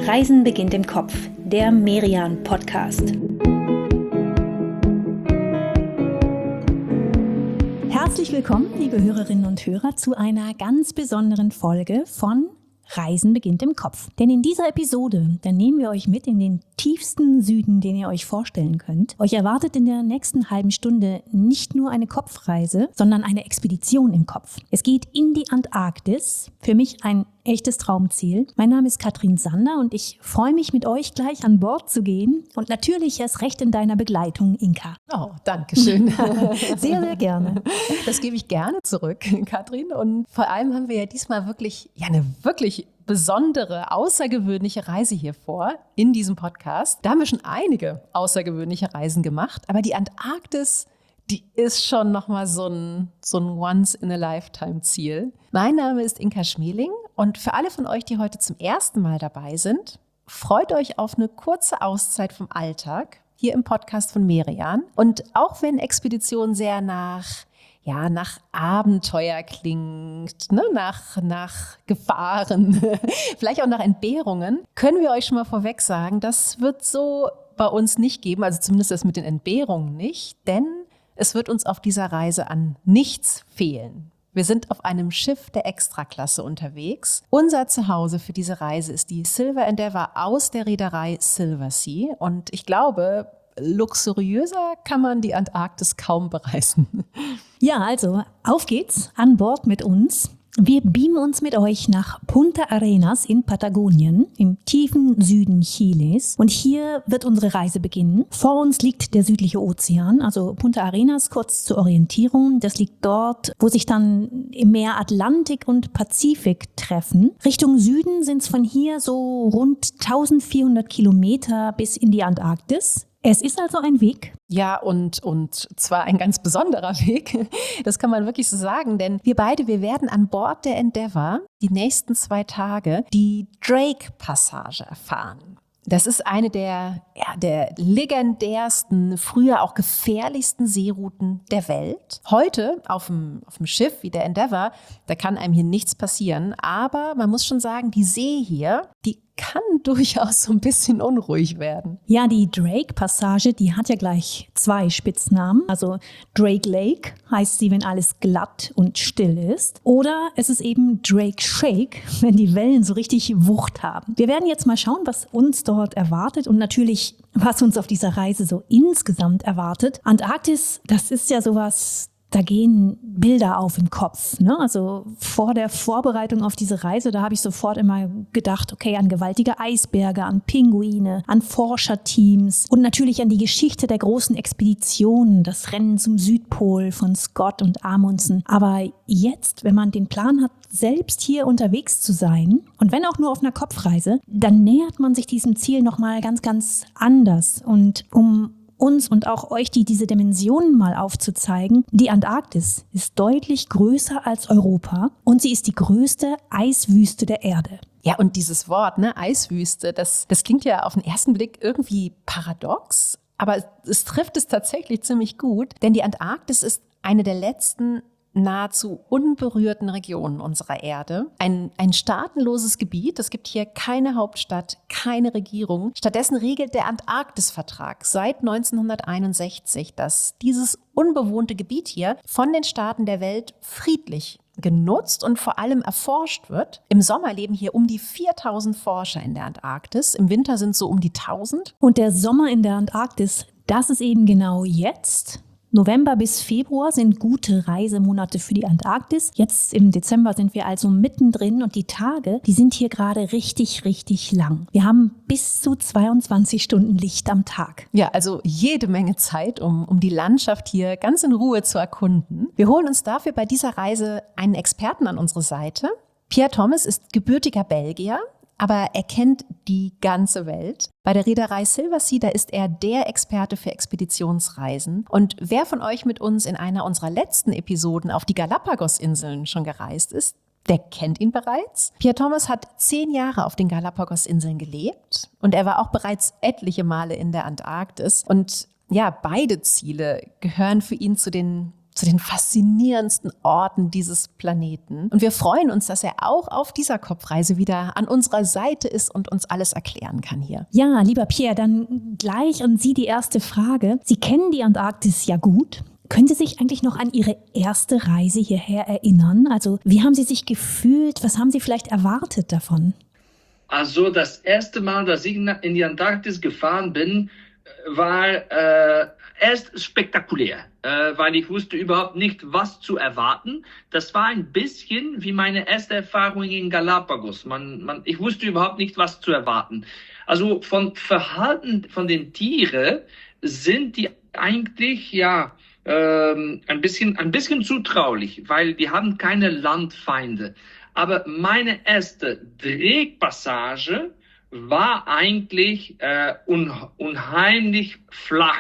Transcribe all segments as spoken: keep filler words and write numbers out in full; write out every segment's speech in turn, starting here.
Reisen beginnt im Kopf, der Merian-Podcast. Herzlich willkommen, liebe Hörerinnen und Hörer, zu einer ganz besonderen Folge von Reisen beginnt im Kopf. Denn in dieser Episode, da nehmen wir euch mit in den tiefsten Süden, den ihr euch vorstellen könnt. Euch erwartet in der nächsten halben Stunde nicht nur eine Kopfreise, sondern eine Expedition im Kopf. Es geht in die Antarktis, für mich ein echtes Traumziel. Mein Name ist Katrin Sander und ich freue mich, mit euch gleich an Bord zu gehen und natürlich erst recht in deiner Begleitung, Inka. Oh, danke schön. Sehr, sehr gerne. Das gebe ich gerne zurück, Katrin. Und vor allem haben wir ja diesmal wirklich, ja, eine wirklich besondere, außergewöhnliche Reise hier vor in diesem Podcast. Da haben wir schon einige außergewöhnliche Reisen gemacht, aber die Antarktis, die ist schon nochmal so ein, so ein Once-in-a-Lifetime-Ziel. Mein Name ist Inka Schmeling und für alle von euch, die heute zum ersten Mal dabei sind, freut euch auf eine kurze Auszeit vom Alltag hier im Podcast von Merian. Und auch wenn Expedition sehr nach, ja, nach Abenteuer klingt, ne, nach, nach Gefahren, vielleicht auch nach Entbehrungen, können wir euch schon mal vorweg sagen, das wird so bei uns nicht geben, also zumindest das mit den Entbehrungen nicht, denn es wird uns auf dieser Reise an nichts fehlen. Wir sind auf einem Schiff der Extraklasse unterwegs. Unser Zuhause für diese Reise ist die Silver Endeavour aus der Reederei Silversea. Und ich glaube, luxuriöser kann man die Antarktis kaum bereisen. Ja, also auf geht's, an Bord mit uns. Wir beamen uns mit euch nach Punta Arenas in Patagonien, im tiefen Süden Chiles. Und hier wird unsere Reise beginnen. Vor uns liegt der südliche Ozean, also Punta Arenas, kurz zur Orientierung. Das liegt dort, wo sich dann im Meer Atlantik und Pazifik treffen. Richtung Süden sind es von hier so rund eintausendvierhundert Kilometer bis in die Antarktis. Es ist also ein Weg. Ja, und, und zwar ein ganz besonderer Weg. Das kann man wirklich so sagen, denn wir beide, wir werden an Bord der Endeavour die nächsten zwei Tage die Drake-Passage erfahren. Das ist eine der, ja, der legendärsten, früher auch gefährlichsten Seerouten der Welt. Heute auf dem, auf dem Schiff wie der Endeavour, da kann einem hier nichts passieren. Aber man muss schon sagen, die See hier, die kann durchaus so ein bisschen unruhig werden. Ja, die Drake-Passage, die hat ja gleich zwei Spitznamen. Also Drake Lake heißt sie, wenn alles glatt und still ist. Oder es ist eben Drake Shake, wenn die Wellen so richtig Wucht haben. Wir werden jetzt mal schauen, was uns dort erwartet und natürlich, was uns auf dieser Reise so insgesamt erwartet. Antarktis, das ist ja sowas, da gehen Bilder auf im Kopf, ne? Also vor der Vorbereitung auf diese Reise, da habe ich sofort immer gedacht, okay, an gewaltige Eisberge, an Pinguine, an Forscherteams und natürlich an die Geschichte der großen Expeditionen, das Rennen zum Südpol von Scott und Amundsen. Aber jetzt, wenn man den Plan hat, selbst hier unterwegs zu sein und wenn auch nur auf einer Kopfreise, dann nähert man sich diesem Ziel nochmal ganz, ganz anders. Und um uns und auch euch die diese Dimensionen mal aufzuzeigen. Die Antarktis ist deutlich größer als Europa und sie ist die größte Eiswüste der Erde. Ja, und dieses Wort, ne, Eiswüste, das, das klingt ja auf den ersten Blick irgendwie paradox, aber es, es trifft es tatsächlich ziemlich gut, denn die Antarktis ist eine der letzten nahezu unberührten Regionen unserer Erde. Ein, ein staatenloses Gebiet. Es gibt hier keine Hauptstadt, keine Regierung. Stattdessen regelt der Antarktisvertrag seit neunzehnhunderteinundsechzig, dass dieses unbewohnte Gebiet hier von den Staaten der Welt friedlich genutzt und vor allem erforscht wird. Im Sommer leben hier um die viertausend Forscher in der Antarktis. Im Winter sind es so um die tausend. Und der Sommer in der Antarktis, das ist eben genau jetzt. November bis Februar sind gute Reisemonate für die Antarktis. Jetzt im Dezember sind wir also mittendrin und die Tage, die sind hier gerade richtig, richtig lang. Wir haben bis zu zweiundzwanzig Stunden Licht am Tag. Ja, also jede Menge Zeit, um, um die Landschaft hier ganz in Ruhe zu erkunden. Wir holen uns dafür bei dieser Reise einen Experten an unsere Seite. Pierre Thomas ist gebürtiger Belgier, aber er kennt die ganze Welt. Bei der Reederei Silversea, da ist er der Experte für Expeditionsreisen. Und wer von euch mit uns in einer unserer letzten Episoden auf die Galapagos-Inseln schon gereist ist, der kennt ihn bereits. Pierre Thomas hat zehn Jahre auf den Galapagos-Inseln gelebt und er war auch bereits etliche Male in der Antarktis. Und ja, beide Ziele gehören für ihn zu den zu den faszinierendsten Orten dieses Planeten. Und wir freuen uns, dass er auch auf dieser Kopfreise wieder an unserer Seite ist und uns alles erklären kann hier. Ja, lieber Pierre, dann gleich an Sie die erste Frage. Sie kennen die Antarktis ja gut. Können Sie sich eigentlich noch an Ihre erste Reise hierher erinnern? Also wie haben Sie sich gefühlt? Was haben Sie vielleicht erwartet davon? Also das erste Mal, dass ich in die Antarktis gefahren bin, war äh, erst spektakulär, äh, weil ich wusste überhaupt nicht, was zu erwarten. Das war ein bisschen wie meine erste Erfahrung in Galapagos. Man, man, ich wusste überhaupt nicht, was zu erwarten. Also von Verhalten von den Tieren sind die eigentlich ja ähm, ein bisschen ein bisschen zutraulich, weil die haben keine Landfeinde. Aber meine erste Drehpassage war eigentlich äh, un, unheimlich flach.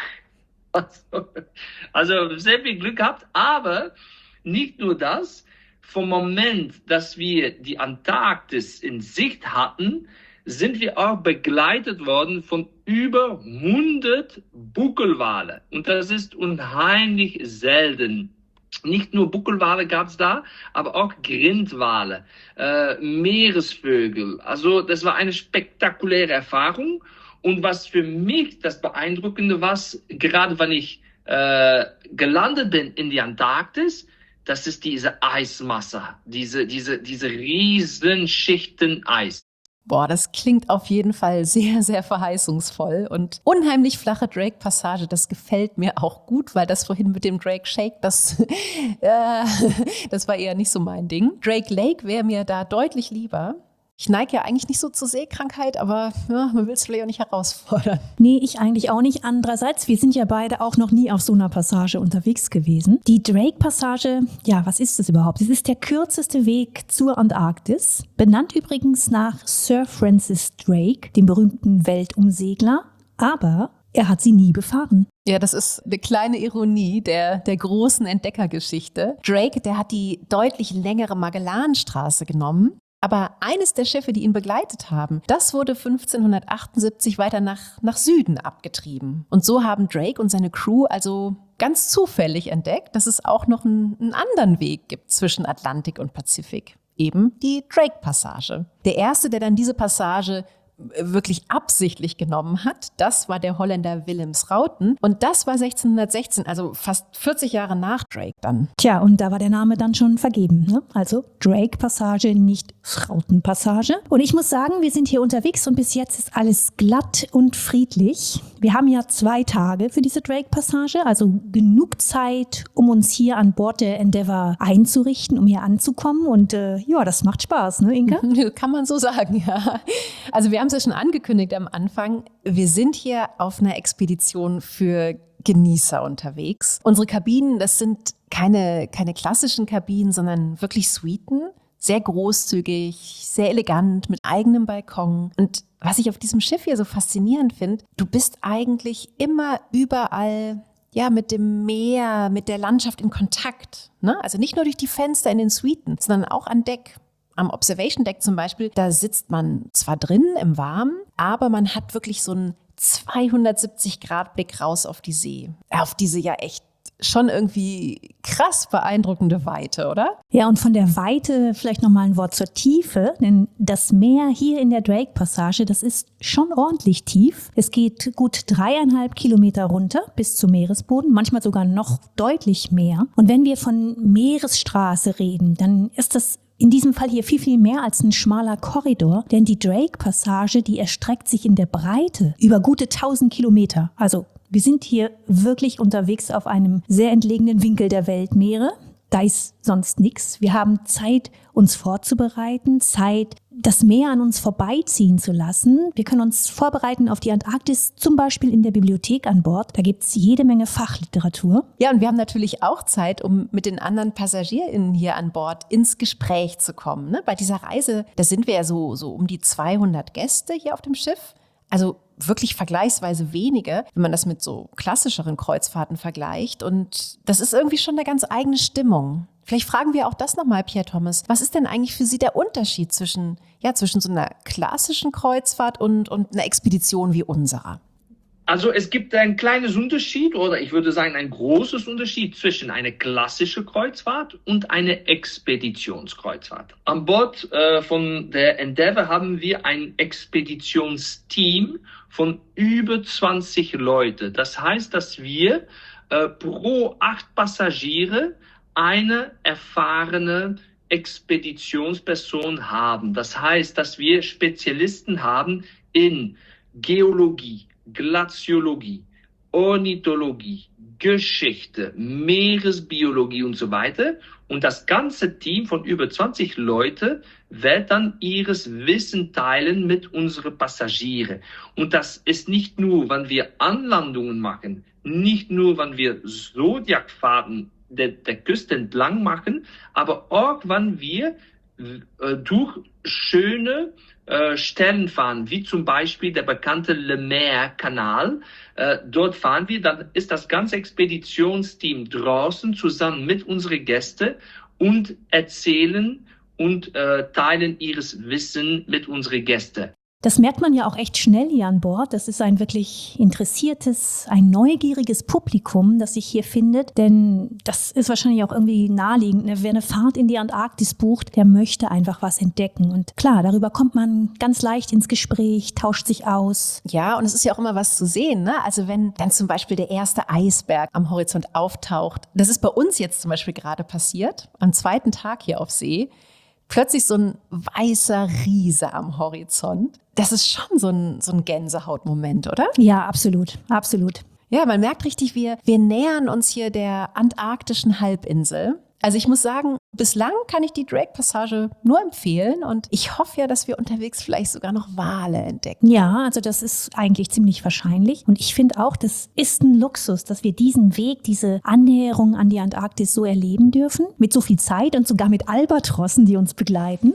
Also, also sehr viel Glück gehabt, aber nicht nur das. Vom Moment, dass wir die Antarktis in Sicht hatten, sind wir auch begleitet worden von über hundert Buckelwale. Und das ist unheimlich selten. Nicht nur Buckelwale gab es da, aber auch Grindwale, äh, Meeresvögel. Also das war eine spektakuläre Erfahrung. Und was für mich das Beeindruckende war, gerade wenn ich äh, gelandet bin in die Antarktis, das ist diese Eismasse, diese, diese, diese riesen Schichten Eis. Boah, das klingt auf jeden Fall sehr, sehr verheißungsvoll und unheimlich flache Drake-Passage, das gefällt mir auch gut, weil das vorhin mit dem Drake Shake, das, äh, das war eher nicht so mein Ding. Drake Lake wäre mir da deutlich lieber. Ich neige ja eigentlich nicht so zur Seekrankheit, aber ja, man will es vielleicht auch nicht herausfordern. Nee, ich eigentlich auch nicht. Andererseits, wir sind ja beide auch noch nie auf so einer Passage unterwegs gewesen. Die Drake-Passage, ja, was ist das überhaupt? Es ist der kürzeste Weg zur Antarktis, benannt übrigens nach Sir Francis Drake, dem berühmten Weltumsegler, aber er hat sie nie befahren. Ja, das ist eine kleine Ironie der, der großen Entdeckergeschichte. Drake, der hat die deutlich längere Magellanstraße genommen. Aber eines der Schiffe, die ihn begleitet haben, das wurde fünfzehnhundertachtundsiebzig weiter nach, nach Süden abgetrieben. Und so haben Drake und seine Crew also ganz zufällig entdeckt, dass es auch noch einen, einen anderen Weg gibt zwischen Atlantik und Pazifik. Eben die Drake-Passage. Der erste, der dann diese Passage wirklich absichtlich genommen hat, das war der Holländer Willems Rauten. Und das war sechzehnhundertsechzehn, also fast vierzig Jahre nach Drake dann. Tja, und da war der Name dann schon vergeben, ne? Also Drake-Passage, nicht Rauten-Passage. Und ich muss sagen, wir sind hier unterwegs und bis jetzt ist alles glatt und friedlich. Wir haben ja zwei Tage für diese Drake-Passage, also genug Zeit, um uns hier an Bord der Endeavour einzurichten, um hier anzukommen. Und äh, ja, das macht Spaß, ne, Inka? Kann man so sagen, ja. Also wir haben es ja schon angekündigt am Anfang, wir sind hier auf einer Expedition für Genießer unterwegs. Unsere Kabinen, das sind keine, keine klassischen Kabinen, sondern wirklich Suiten. Sehr großzügig, sehr elegant, mit eigenem Balkon. Und was ich auf diesem Schiff hier so faszinierend finde, du bist eigentlich immer überall ja, mit dem Meer, mit der Landschaft in Kontakt. Ne? Also nicht nur durch die Fenster in den Suiten, sondern auch an Deck. Am Observation Deck zum Beispiel, da sitzt man zwar drin im Warmen, aber man hat wirklich so einen zweihundertsiebzig Grad Blick raus auf die See. Auf diese ja echt schon irgendwie krass beeindruckende Weite, oder? Ja, und von der Weite vielleicht nochmal ein Wort zur Tiefe, denn das Meer hier in der Drake-Passage, das ist schon ordentlich tief. Es geht gut dreieinhalb Kilometer runter bis zum Meeresboden, manchmal sogar noch deutlich mehr. Und wenn wir von Meeresstraße reden, dann ist das in diesem Fall hier viel, viel mehr als ein schmaler Korridor, denn die Drake-Passage, die erstreckt sich in der Breite über gute tausend Kilometer. Also wir sind hier wirklich unterwegs auf einem sehr entlegenen Winkel der Weltmeere. Da ist sonst nichts. Wir haben Zeit, uns vorzubereiten, Zeit, das Meer an uns vorbeiziehen zu lassen. Wir können uns vorbereiten auf die Antarktis, zum Beispiel in der Bibliothek an Bord. Da gibt es jede Menge Fachliteratur. Ja, und wir haben natürlich auch Zeit, um mit den anderen PassagierInnen hier an Bord ins Gespräch zu kommen. Ne? Bei dieser Reise, da sind wir ja so, so um die zweihundert Gäste hier auf dem Schiff. Also wirklich vergleichsweise wenige, wenn man das mit so klassischeren Kreuzfahrten vergleicht. Und das ist irgendwie schon eine ganz eigene Stimmung. Vielleicht fragen wir auch das nochmal, Pierre Thomas. Was ist denn eigentlich für Sie der Unterschied zwischen, ja, zwischen so einer klassischen Kreuzfahrt und, und einer Expedition wie unserer? Also es gibt ein kleines Unterschied oder ich würde sagen ein großes Unterschied zwischen einer klassischen Kreuzfahrt und einer Expeditionskreuzfahrt. An Bord äh, von der Endeavour haben wir ein Expeditionsteam von über zwanzig Leute. Das heißt, dass wir äh, pro acht Passagiere eine erfahrene Expeditionsperson haben. Das heißt, dass wir Spezialisten haben in Geologie, Glaziologie, Ornithologie, Geschichte, Meeresbiologie und so weiter. Und das ganze Team von über zwanzig Leute wird dann ihres Wissen teilen mit unseren Passagieren. Und das ist nicht nur, wenn wir Anlandungen machen, nicht nur, wenn wir Zodiacfahrten der, der Küste entlang machen, aber auch, wenn wir äh, durch schöne äh, Stellen fahren, wie zum Beispiel der bekannte Le Maire-Kanal. Äh, dort fahren wir, dann ist das ganze Expeditionsteam draußen zusammen mit unseren Gästen und erzählen und äh, teilen ihres Wissen mit unseren Gästen. Das merkt man ja auch echt schnell hier an Bord. Das ist ein wirklich interessiertes, ein neugieriges Publikum, das sich hier findet. Denn das ist wahrscheinlich auch irgendwie naheliegend. Wer eine Fahrt in die Antarktis bucht, der möchte einfach was entdecken. Und klar, darüber kommt man ganz leicht ins Gespräch, tauscht sich aus. Ja, und es ist ja auch immer was zu sehen, ne? Also wenn dann zum Beispiel der erste Eisberg am Horizont auftaucht. Das ist bei uns jetzt zum Beispiel gerade passiert, am zweiten Tag hier auf See. Plötzlich so ein weißer Riese am Horizont. Das ist schon so ein, so ein Gänsehautmoment, oder? Ja, absolut, absolut. Ja, man merkt richtig, wir, wir nähern uns hier der antarktischen Halbinsel. Also ich muss sagen, bislang kann ich die Drake-Passage nur empfehlen und ich hoffe ja, dass wir unterwegs vielleicht sogar noch Wale entdecken. Ja, also das ist eigentlich ziemlich wahrscheinlich und ich finde auch, das ist ein Luxus, dass wir diesen Weg, diese Annäherung an die Antarktis so erleben dürfen, mit so viel Zeit und sogar mit Albatrossen, die uns begleiten.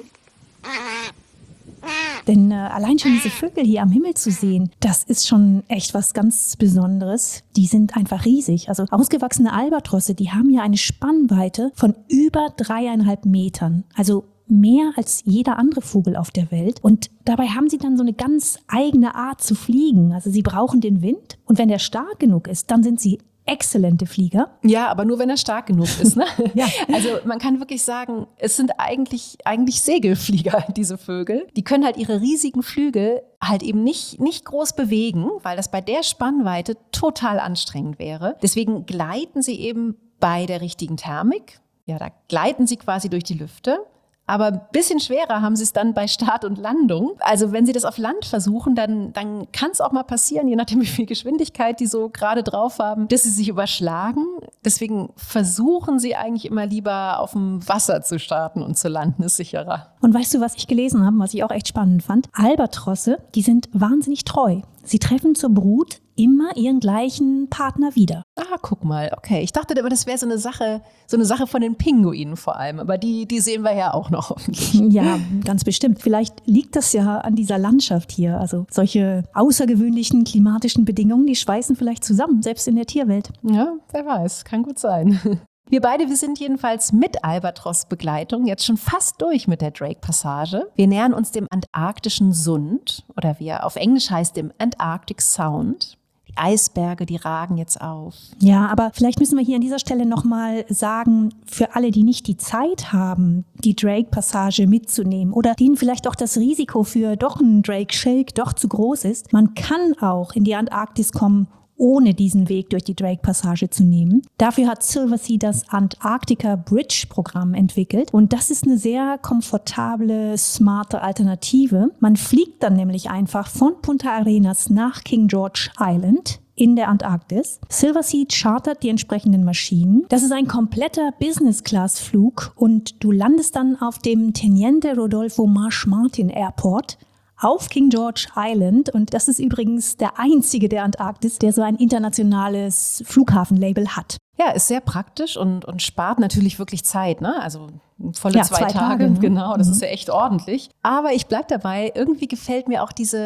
Denn äh, allein schon diese Vögel hier am Himmel zu sehen, das ist schon echt was ganz Besonderes. Die sind einfach riesig. Also ausgewachsene Albatrosse, die haben ja eine Spannweite von über dreieinhalb Metern. Also mehr als jeder andere Vogel auf der Welt. Und dabei haben sie dann so eine ganz eigene Art zu fliegen. Also sie brauchen den Wind und wenn der stark genug ist, dann sind sie exzellente Flieger. Ja, aber nur wenn er stark genug ist. Ne? Ja. Also man kann wirklich sagen, es sind eigentlich, eigentlich Segelflieger, diese Vögel. Die können halt ihre riesigen Flügel halt eben nicht, nicht groß bewegen, weil das bei der Spannweite total anstrengend wäre. Deswegen gleiten sie eben bei der richtigen Thermik. Ja, da gleiten sie quasi durch die Lüfte. Aber ein bisschen schwerer haben sie es dann bei Start und Landung. Also wenn sie das auf Land versuchen, dann, dann kann es auch mal passieren, je nachdem wie viel Geschwindigkeit die so gerade drauf haben, dass sie sich überschlagen. Deswegen versuchen sie eigentlich immer lieber auf dem Wasser zu starten und zu landen, ist sicherer. Und weißt du, was ich gelesen habe, was ich auch echt spannend fand? Albatrosse, die sind wahnsinnig treu. Sie treffen zur Brut immer ihren gleichen Partner wieder. Ah, guck mal, okay. Ich dachte immer, das wäre so eine Sache, so eine Sache von den Pinguinen vor allem. Aber die, die sehen wir ja auch noch hoffentlich. Ja, ganz bestimmt. Vielleicht liegt das ja an dieser Landschaft hier. Also solche außergewöhnlichen klimatischen Bedingungen, die schweißen vielleicht zusammen, selbst in der Tierwelt. Ja, wer weiß, kann gut sein. Wir beide, wir sind jedenfalls mit Albatros-Begleitung jetzt schon fast durch mit der Drake-Passage. Wir nähern uns dem antarktischen Sund oder wie er auf Englisch heißt, dem Antarctic Sound. Die Eisberge, die ragen jetzt auf. Ja, aber vielleicht müssen wir hier an dieser Stelle nochmal sagen, für alle, die nicht die Zeit haben, die Drake-Passage mitzunehmen oder denen vielleicht auch das Risiko für doch einen Drake-Shake doch zu groß ist, man kann auch in die Antarktis kommen, ohne diesen Weg durch die Drake-Passage zu nehmen. Dafür hat Silversea das Antarctica Bridge-Programm entwickelt und das ist eine sehr komfortable, smarte Alternative. Man fliegt dann nämlich einfach von Punta Arenas nach King George Island in der Antarktis. Silversea chartert die entsprechenden Maschinen. Das ist ein kompletter Business-Class-Flug und du landest dann auf dem Teniente Rodolfo Marsh Martin Airport auf King George Island und das ist übrigens der einzige der Antarktis, der so ein internationales Flughafenlabel hat. Ja, ist sehr praktisch und, und spart natürlich wirklich Zeit, ne? Also volle ja, zwei, zwei Tage, Tage ne? Genau, das mhm. ist ja echt ordentlich. Aber ich bleib dabei, irgendwie gefällt mir auch diese,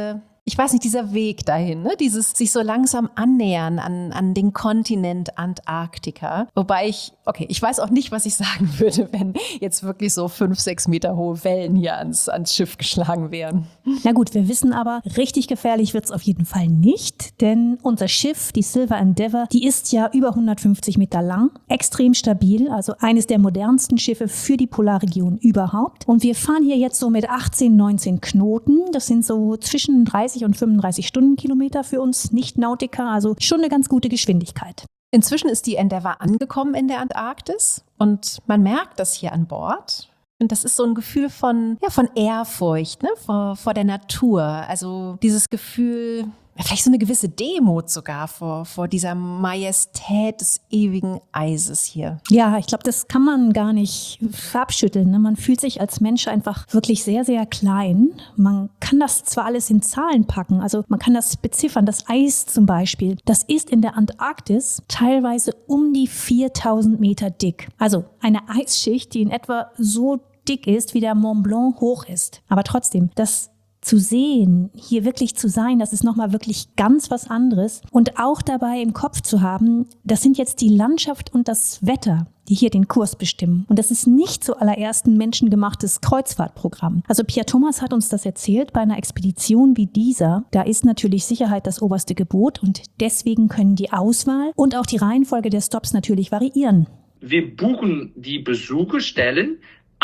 ich weiß nicht, dieser Weg dahin, ne? Dieses sich so langsam annähern an, an den Kontinent Antarktika. Wobei ich, okay, ich weiß auch nicht, was ich sagen würde, wenn jetzt wirklich so fünf, sechs Meter hohe Wellen hier ans, ans Schiff geschlagen wären. Na gut, wir wissen aber, richtig gefährlich wird es auf jeden Fall nicht, denn unser Schiff, die Silver Endeavour, die ist ja über hundertfünfzig Meter lang, extrem stabil, also eines der modernsten Schiffe für die Polarregion überhaupt. Und wir fahren hier jetzt so mit achtzehn, neunzehn Knoten. Das sind so zwischen dreißig und fünfunddreißig Stundenkilometer für uns Nicht-Nautiker, also schon eine ganz gute Geschwindigkeit. Inzwischen ist die Endeavour angekommen in der Antarktis und man merkt das hier an Bord. Und das ist so ein Gefühl von, ja, von Ehrfurcht, ne, vor, vor der Natur. Also dieses Gefühl, vielleicht so eine gewisse Demut sogar vor, vor dieser Majestät des ewigen Eises hier. Ja, ich glaube, das kann man gar nicht abschütteln. Ne? Man fühlt sich als Mensch einfach wirklich sehr, sehr klein. Man kann das zwar alles in Zahlen packen, also man kann das beziffern. Das Eis zum Beispiel, das ist in der Antarktis teilweise um die viertausend Meter dick. Also eine Eisschicht, die in etwa so dick ist, wie der Mont Blanc hoch ist. Aber trotzdem, das zu sehen, hier wirklich zu sein, das ist nochmal wirklich ganz was anderes. Und auch dabei im Kopf zu haben, das sind jetzt die Landschaft und das Wetter, die hier den Kurs bestimmen. Und das ist nicht zuallererst ein menschengemachtes Kreuzfahrtprogramm. Also Pierre Thomas hat uns das erzählt, bei einer Expedition wie dieser, da ist natürlich Sicherheit das oberste Gebot und deswegen können die Auswahl und auch die Reihenfolge der Stops natürlich variieren. Wir buchen die Besucherstellen,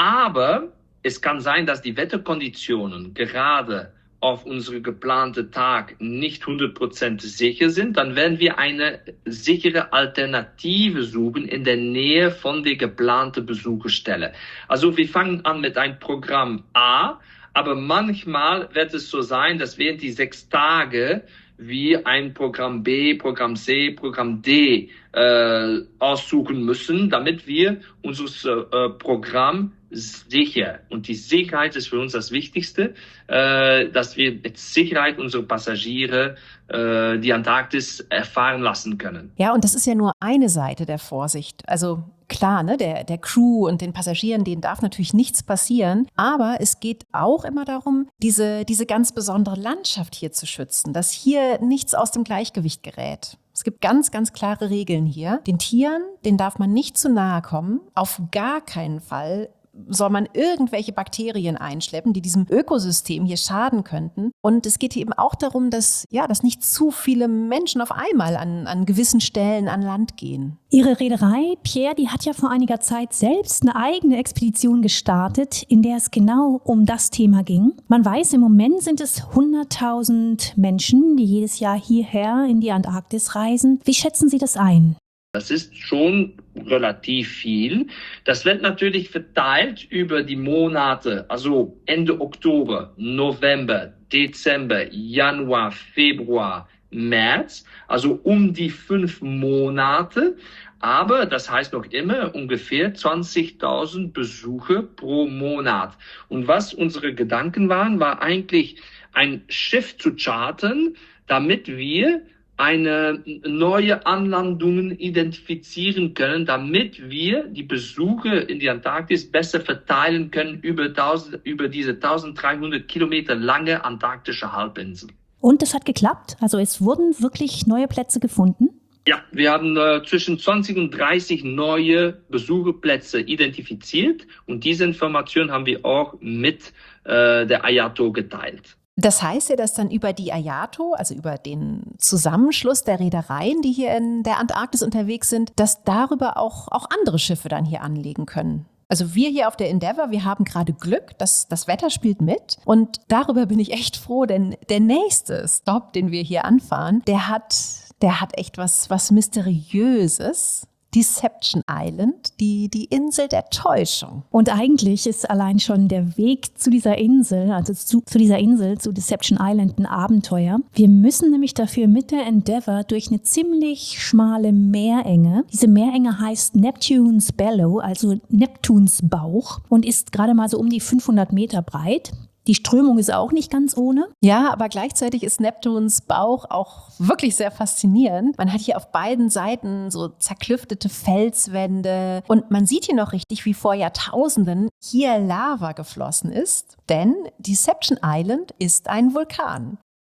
aber es kann sein, dass die Wetterkonditionen gerade auf unsere geplante Tag nicht hundert Prozent sicher sind. Dann werden wir eine sichere Alternative suchen in der Nähe von der geplanten Besucherstelle. Also wir fangen an mit einem Programm A, aber manchmal wird es so sein, dass während die sechs Tage wir ein Programm B, Programm C, Programm D äh, aussuchen müssen, damit wir unser äh, Programm sicher, und die Sicherheit ist für uns das Wichtigste, äh, dass wir mit Sicherheit unsere Passagiere äh, die Antarktis erfahren lassen können. Ja, und das ist ja nur eine Seite der Vorsicht. Also klar, ne, der, der Crew und den Passagieren, denen darf natürlich nichts passieren, aber es geht auch immer darum, diese, diese ganz besondere Landschaft hier zu schützen, dass hier nichts aus dem Gleichgewicht gerät. Es gibt ganz, ganz klare Regeln hier. Den Tieren, denen darf man nicht zu nahe kommen, auf gar keinen Fall soll man irgendwelche Bakterien einschleppen, die diesem Ökosystem hier schaden könnten. Und es geht hier eben auch darum, dass, ja, dass nicht zu viele Menschen auf einmal an, an gewissen Stellen an Land gehen. Ihre Reederei, Pierre, die hat ja vor einiger Zeit selbst eine eigene Expedition gestartet, in der es genau um das Thema ging. Man weiß, im Moment sind es hunderttausend Menschen, die jedes Jahr hierher in die Antarktis reisen. Wie schätzen Sie das ein? Das ist schon relativ viel. Das wird natürlich verteilt über die Monate, also Ende Oktober, November, Dezember, Januar, Februar, März, also um die fünf Monate. Aber das heißt noch immer ungefähr zwanzigtausend Besucher pro Monat. Und was unsere Gedanken waren, war eigentlich ein Schiff zu chartern, damit wir eine neue Anlandungen identifizieren können, damit wir die Besucher in die Antarktis besser verteilen können über, tausend, über diese dreizehnhundert Kilometer lange antarktische Halbinsel. Und es hat geklappt? Also es wurden wirklich neue Plätze gefunden? Ja, wir haben äh, zwischen zwanzig und dreißig neue Besucherplätze identifiziert und diese Information haben wir auch mit äh, der A Y A T O geteilt. Das heißt ja, dass dann über die A Y A T O, also über den Zusammenschluss der Reedereien, die hier in der Antarktis unterwegs sind, dass darüber auch, auch andere Schiffe dann hier anlegen können. Also wir hier auf der Endeavour, wir haben gerade Glück, dass das Wetter spielt mit und darüber bin ich echt froh, denn der nächste Stop, den wir hier anfahren, der hat, der hat echt was, was Mysteriöses. Deception Island, die, die Insel der Täuschung. Und eigentlich ist allein schon der Weg zu dieser Insel, also zu, zu dieser Insel, zu Deception Island, ein Abenteuer. Wir müssen nämlich dafür mit der Endeavour durch eine ziemlich schmale Meerenge. Diese Meerenge heißt Neptune's Bellow, also Neptuns Bauch und ist gerade mal so um die fünfhundert Meter breit. Die Strömung ist auch nicht ganz ohne. Ja, aber gleichzeitig ist Neptuns Bauch auch wirklich sehr faszinierend. Man hat hier auf beiden Seiten so zerklüftete Felswände und man sieht hier noch richtig, wie vor Jahrtausenden hier Lava geflossen ist. Denn Deception Island ist ein Vulkan.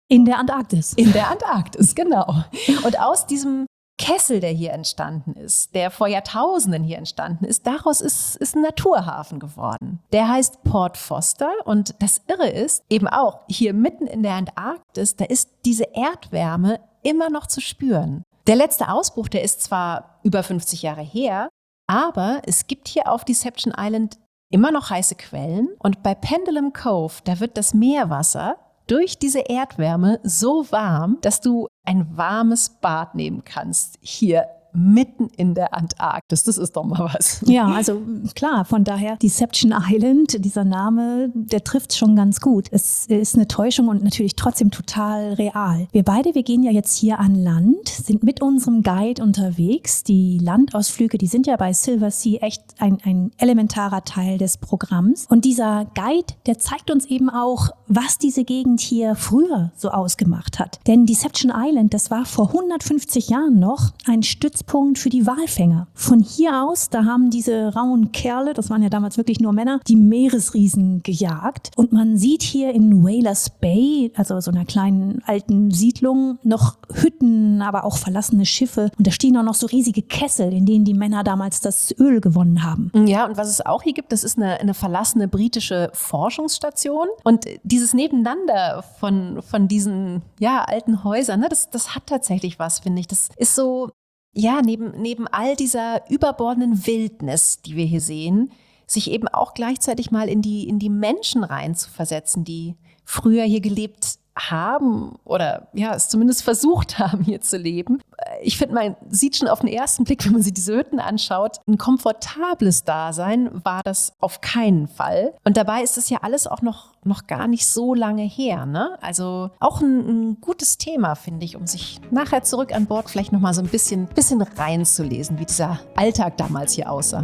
In der Antarktis. In der Antarktis, genau. Und aus diesem Kessel, der hier entstanden ist, der vor Jahrtausenden hier entstanden ist, daraus ist, ist ein Naturhafen geworden. Der heißt Port Foster und das Irre ist eben auch, hier mitten in der Antarktis, da ist diese Erdwärme immer noch zu spüren. Der letzte Ausbruch, der ist zwar über fünfzig Jahre her, aber es gibt hier auf Deception Island immer noch heiße Quellen und bei Pendulum Cove, da wird das Meerwasser durch diese Erdwärme so warm, dass du ein warmes Bad nehmen kannst hier mitten in der Antarktis. Das ist doch mal was. Ja, also klar, von daher Deception Island, dieser Name, der trifft schon ganz gut. Es ist eine Täuschung und natürlich trotzdem total real. Wir beide, wir gehen ja jetzt hier an Land, sind mit unserem Guide unterwegs. Die Landausflüge, die sind ja bei Silversea echt ein, ein elementarer Teil des Programms. Und dieser Guide, der zeigt uns eben auch, was diese Gegend hier früher so ausgemacht hat. Denn Deception Island, das war vor hundertfünfzig Jahren noch ein Stützpunkt für die Walfänger. Von hier aus, da haben diese rauen Kerle, das waren ja damals wirklich nur Männer, die Meeresriesen gejagt. Und man sieht hier in Whalers Bay, also so einer kleinen alten Siedlung, noch Hütten, aber auch verlassene Schiffe. Und da stehen auch noch so riesige Kessel, in denen die Männer damals das Öl gewonnen haben. Ja, und was es auch hier gibt, das ist eine, eine verlassene britische Forschungsstation. Und dieses Nebeneinander von, von diesen ja, alten Häusern, ne, das, das hat tatsächlich was, finde ich. Das ist so, ja, neben, neben all dieser überbordenden Wildnis, die wir hier sehen, sich eben auch gleichzeitig mal in die, in die Menschen rein zu versetzen, die früher hier gelebt haben oder ja, es zumindest versucht haben, hier zu leben. Ich finde, man sieht schon auf den ersten Blick, wenn man sich diese Hütten anschaut, ein komfortables Dasein war das auf keinen Fall. Und dabei ist das ja alles auch noch, noch gar nicht so lange her, ne? Also auch ein, ein gutes Thema, finde ich, um sich nachher zurück an Bord vielleicht noch mal so ein bisschen, bisschen reinzulesen, wie dieser Alltag damals hier aussah.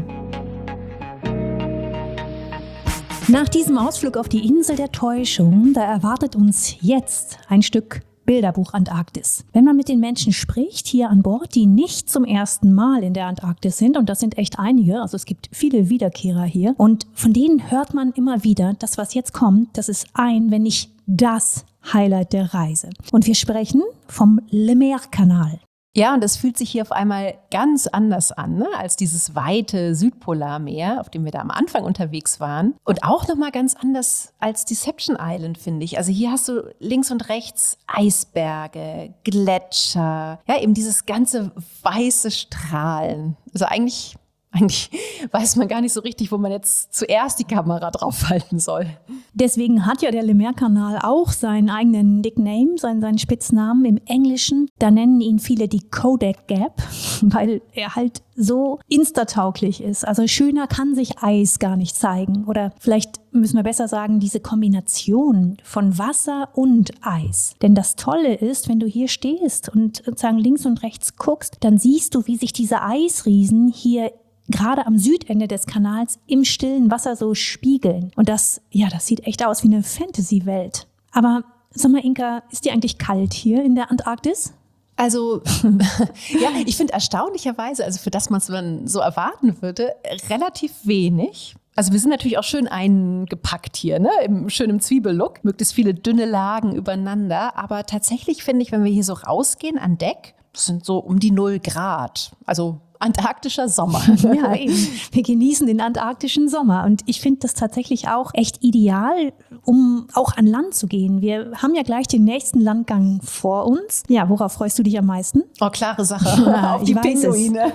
Nach diesem Ausflug auf die Insel der Täuschung, da erwartet uns jetzt ein Stück Bilderbuch Antarktis. Wenn man mit den Menschen spricht hier an Bord, die nicht zum ersten Mal in der Antarktis sind, und das sind echt einige, also es gibt viele Wiederkehrer hier, und von denen hört man immer wieder, das, was jetzt kommt, das ist ein, wenn nicht das Highlight der Reise. Und wir sprechen vom Le Maire-Kanal. Ja, und das fühlt sich hier auf einmal ganz anders an, ne, als dieses weite Südpolarmeer, auf dem wir da am Anfang unterwegs waren. Und auch nochmal ganz anders als Deception Island, finde ich. Also hier hast du links und rechts Eisberge, Gletscher, ja, eben dieses ganze weiße Strahlen. Also eigentlich... Eigentlich weiß man gar nicht so richtig, wo man jetzt zuerst die Kamera draufhalten soll. Deswegen hat ja der Le Maire-Kanal auch seinen eigenen Nickname, seinen, seinen Spitznamen im Englischen. Da nennen ihn viele die Kodak Gap, weil er halt so instatauglich ist. Also schöner kann sich Eis gar nicht zeigen. Oder vielleicht müssen wir besser sagen, diese Kombination von Wasser und Eis. Denn das Tolle ist, wenn du hier stehst und sozusagen links und rechts guckst, dann siehst du, wie sich diese Eisriesen hier gerade am Südende des Kanals im stillen Wasser so spiegeln. Und das, ja, das sieht echt aus wie eine Fantasy-Welt. Aber sag mal, Inka, ist dir eigentlich kalt hier in der Antarktis? Also, ja, ich finde erstaunlicherweise, also für das, was man so erwarten würde, relativ wenig. Also wir sind natürlich auch schön eingepackt hier, ne? Im schönen Zwiebellook, möglichst viele dünne Lagen übereinander. Aber tatsächlich finde ich, wenn wir hier so rausgehen an Deck, das sind so um die null Grad. Also antarktischer Sommer. Ja, eben. Wir genießen den antarktischen Sommer. Und ich finde das tatsächlich auch echt ideal, um auch an Land zu gehen. Wir haben ja gleich den nächsten Landgang vor uns. Ja, worauf freust du dich am meisten? Oh, klare Sache. Ja, auf die Pinguine.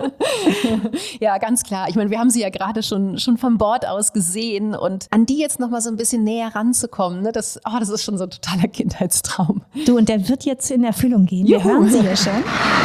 Ja, ganz klar. Ich meine, wir haben sie ja gerade schon, schon vom Bord aus gesehen. Und an die jetzt noch mal so ein bisschen näher ranzukommen, ne, das, oh, das ist schon so ein totaler Kindheitstraum. Du, und der wird jetzt in Erfüllung gehen. Wir Juhu. hören sie ja schon.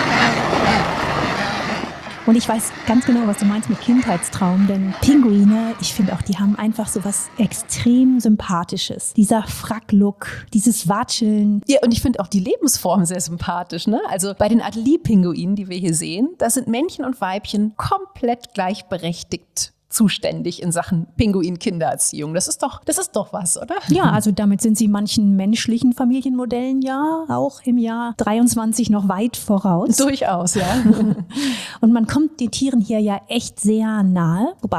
Und ich weiß ganz genau, was du meinst mit Kindheitstraum, denn Pinguine, ich finde auch, die haben einfach so was extrem Sympathisches. Dieser Frack-Look, dieses Watscheln. Ja, und ich finde auch die Lebensform sehr sympathisch, ne? Also bei den Adelie-Pinguinen, die wir hier sehen, da sind Männchen und Weibchen komplett gleichberechtigt zuständig in Sachen Pinguin-Kindererziehung. Das ist doch, das ist doch was, oder? Ja, also damit sind sie manchen menschlichen Familienmodellen ja auch im Jahr dreiundzwanzig noch weit voraus. Durchaus, ja. Und man kommt den Tieren hier ja echt sehr nahe. Wobei,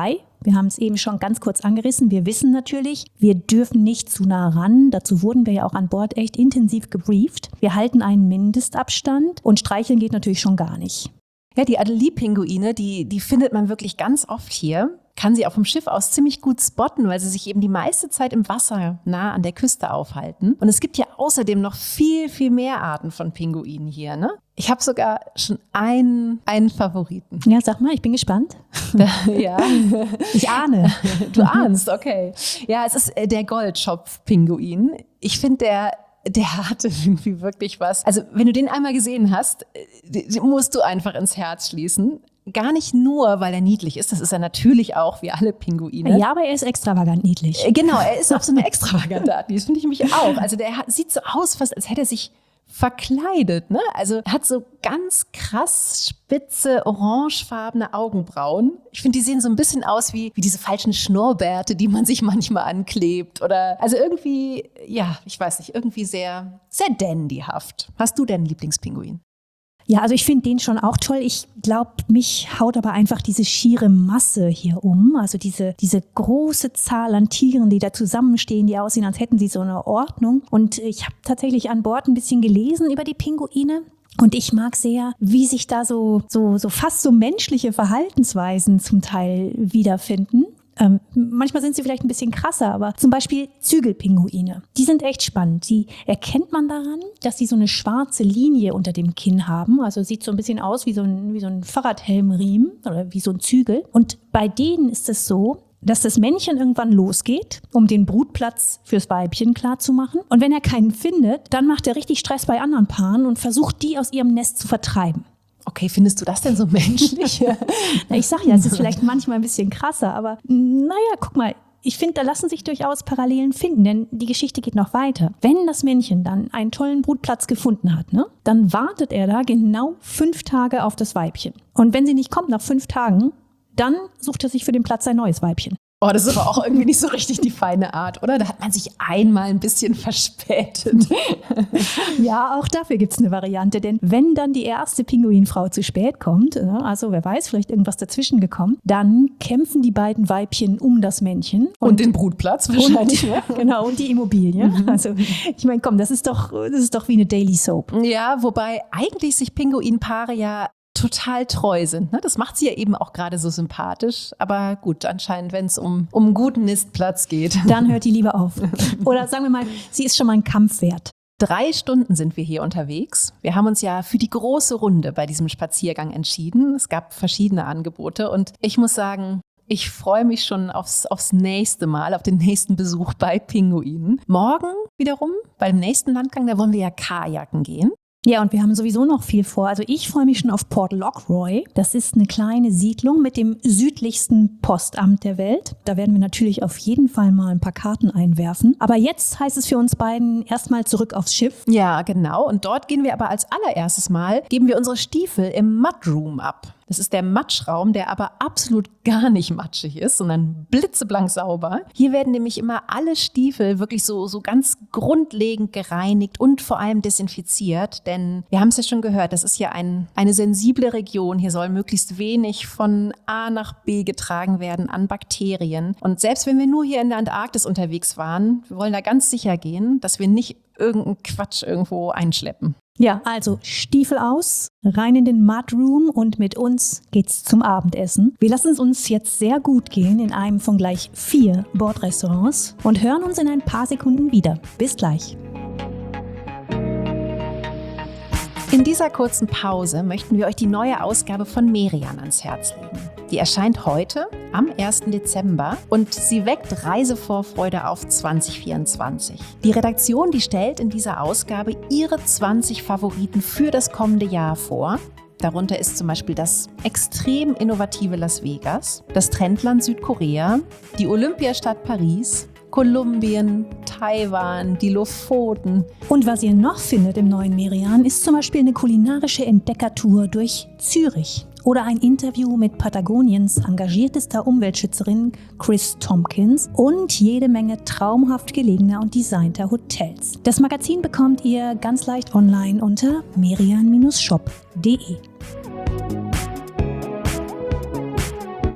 Wir haben es eben schon ganz kurz angerissen. Wir wissen natürlich, wir dürfen nicht zu nah ran. Dazu wurden wir ja auch an Bord echt intensiv gebrieft. Wir halten einen Mindestabstand und streicheln geht natürlich schon gar nicht. Ja, die Adelie-Pinguine, die, die findet man wirklich ganz oft hier. Kann sie auch vom Schiff aus ziemlich gut spotten, weil sie sich eben die meiste Zeit im Wasser nah an der Küste aufhalten. Und es gibt ja außerdem noch viel, viel mehr Arten von Pinguinen hier, ne? Ich habe sogar schon einen, einen Favoriten. Ja, sag mal, ich bin gespannt. Ja. Ich ahne. Du ahnst, okay. Ja, es ist der Goldschopf-Pinguin. Ich finde, der Der hatte irgendwie wirklich was. Also wenn du den einmal gesehen hast, musst du einfach ins Herz schließen. Gar nicht nur, weil er niedlich ist, das ist er natürlich auch, wie alle Pinguine. Ja, aber er ist extravagant niedlich. Genau, er ist auch so eine extravagante Art, das finde ich mich auch. Also der hat, sieht so aus, fast als hätte er sich verkleidet, ne? Also hat so ganz krass spitze, orangefarbene Augenbrauen. Ich finde, die sehen so ein bisschen aus wie, wie diese falschen Schnurrbärte, die man sich manchmal anklebt. Oder also irgendwie, ja, ich weiß nicht, irgendwie sehr, sehr dandyhaft. Hast du denn einen Lieblingspinguin? Ja, also ich finde den schon auch toll. Ich glaube, mich haut aber einfach diese schiere Masse hier um. Also diese, diese große Zahl an Tieren, die da zusammenstehen, die aussehen, als hätten sie so eine Ordnung. Und ich habe tatsächlich an Bord ein bisschen gelesen über die Pinguine. Und ich mag sehr, wie sich da so, so, so fast so menschliche Verhaltensweisen zum Teil wiederfinden. Ähm, manchmal sind sie vielleicht ein bisschen krasser, aber zum Beispiel Zügelpinguine. Die sind echt spannend. Die erkennt man daran, dass sie so eine schwarze Linie unter dem Kinn haben. Also sieht so ein bisschen aus wie so ein, wie so ein Fahrradhelmriemen oder wie so ein Zügel. Und bei denen ist es so, dass das Männchen irgendwann losgeht, um den Brutplatz fürs Weibchen klarzumachen. Und wenn er keinen findet, dann macht er richtig Stress bei anderen Paaren und versucht, die aus ihrem Nest zu vertreiben. Okay, findest du das denn so menschlich? Na, ich sag ja, es ist vielleicht manchmal ein bisschen krasser, aber naja, guck mal, ich finde, da lassen sich durchaus Parallelen finden, denn die Geschichte geht noch weiter. Wenn das Männchen dann einen tollen Brutplatz gefunden hat, ne, dann wartet er da genau fünf Tage auf das Weibchen. Und wenn sie nicht kommt nach fünf Tagen, dann sucht er sich für den Platz ein neues Weibchen. Oh, das ist aber auch irgendwie nicht so richtig die feine Art, oder? Da hat man sich einmal ein bisschen verspätet. Ja, auch dafür gibt es eine Variante, denn wenn dann die erste Pinguinfrau zu spät kommt, also wer weiß, vielleicht irgendwas dazwischen gekommen, dann kämpfen die beiden Weibchen um das Männchen. Und, und den Brutplatz wahrscheinlich. Und, ja, genau, und die Immobilie. Mhm. Also ich meine, komm, das ist doch, das ist doch wie eine Daily Soap. Ja, wobei eigentlich sich Pinguinpaare ja total treu sind. Ne? Das macht sie ja eben auch gerade so sympathisch. Aber gut, anscheinend, wenn es um, um einen guten Nistplatz geht. Dann hört die lieber auf. Oder sagen wir mal, sie ist schon mal ein Kampf wert. Drei Stunden sind wir hier unterwegs. Wir haben uns ja für die große Runde bei diesem Spaziergang entschieden. Es gab verschiedene Angebote und ich muss sagen, ich freue mich schon aufs, aufs nächste Mal, auf den nächsten Besuch bei Pinguinen. Morgen wiederum, beim nächsten Landgang, da wollen wir ja Kajaken gehen. Ja, und wir haben sowieso noch viel vor. Also ich freue mich schon auf Port Lockroy. Das ist eine kleine Siedlung mit dem südlichsten Postamt der Welt. Da werden wir natürlich auf jeden Fall mal ein paar Karten einwerfen. Aber jetzt heißt es für uns beiden erstmal zurück aufs Schiff. Ja, genau. Und dort gehen wir aber als allererstes Mal, geben wir unsere Stiefel im Mudroom ab. Das ist der Matschraum, der aber absolut gar nicht matschig ist, sondern blitzeblank sauber. Hier werden nämlich immer alle Stiefel wirklich so, so ganz grundlegend gereinigt und vor allem desinfiziert. Denn wir haben es ja schon gehört, das ist ja ein, eine sensible Region. Hier soll möglichst wenig von A nach B getragen werden an Bakterien. Und selbst wenn wir nur hier in der Antarktis unterwegs waren, wir wollen da ganz sicher gehen, dass wir nicht irgendeinen Quatsch irgendwo einschleppen. Ja, also Stiefel aus, rein in den Mudroom und mit uns geht's zum Abendessen. Wir lassen es uns jetzt sehr gut gehen in einem von gleich vier Bordrestaurants und hören uns in ein paar Sekunden wieder. Bis gleich. In dieser kurzen Pause möchten wir euch die neue Ausgabe von Merian ans Herz legen. Die erscheint heute am ersten Dezember und sie weckt Reisevorfreude auf zwanzig vierundzwanzig. Die Redaktion, die stellt in dieser Ausgabe ihre zwanzig Favoriten für das kommende Jahr vor. Darunter ist zum Beispiel das extrem innovative Las Vegas, das Trendland Südkorea, die Olympiastadt Paris, Kolumbien, Taiwan, die Lofoten. Und was ihr noch findet im neuen Merian, ist zum Beispiel eine kulinarische Entdeckertour durch Zürich oder ein Interview mit Patagoniens engagiertester Umweltschützerin Chris Tompkins und jede Menge traumhaft gelegener und designter Hotels. Das Magazin bekommt ihr ganz leicht online unter merian Bindestrich shop punkt de.